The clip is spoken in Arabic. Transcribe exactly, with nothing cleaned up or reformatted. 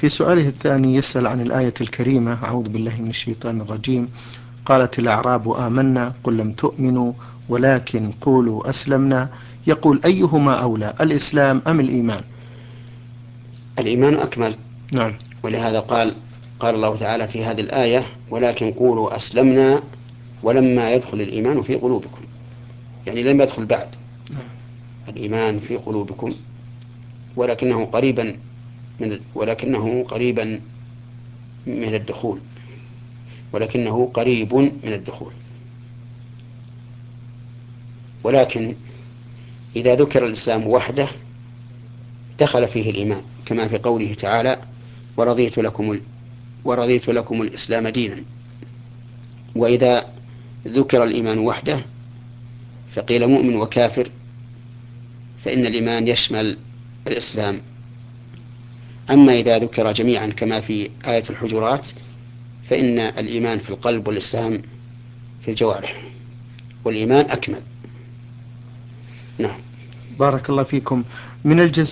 في سؤاله الثاني يسأل عن الآية الكريمة: أعوذ بالله من الشيطان الرجيم، قالت الأعراب آمنا قل لم تؤمنوا ولكن قولوا أسلمنا. يقول: أيهما أولى، الإسلام أم الإيمان؟ الإيمان أكمل. نعم. ولهذا قال قال الله تعالى في هذه الآية: ولكن قولوا أسلمنا ولما يدخل الإيمان في قلوبكم، يعني لم يدخل بعد الإيمان في قلوبكم، ولكنه قريبا من ولكنه قريبا من الدخول ولكنه قريب من الدخول. ولكن إذا ذكر الإسلام وحده دخل فيه الإيمان، كما في قوله تعالى: ورضيت لكم ال... ورضيت لكم الإسلام دينا. وإذا ذكر الإيمان وحده فقيل مؤمن وكافر، فإن الإيمان يشمل الإسلام. أما إذا ذكر جميعا كما في آية الحجرات فإن الإيمان في القلب والإسلام في الجوارح، والإيمان أكمل. نعم. بارك الله فيكم. من الجزائر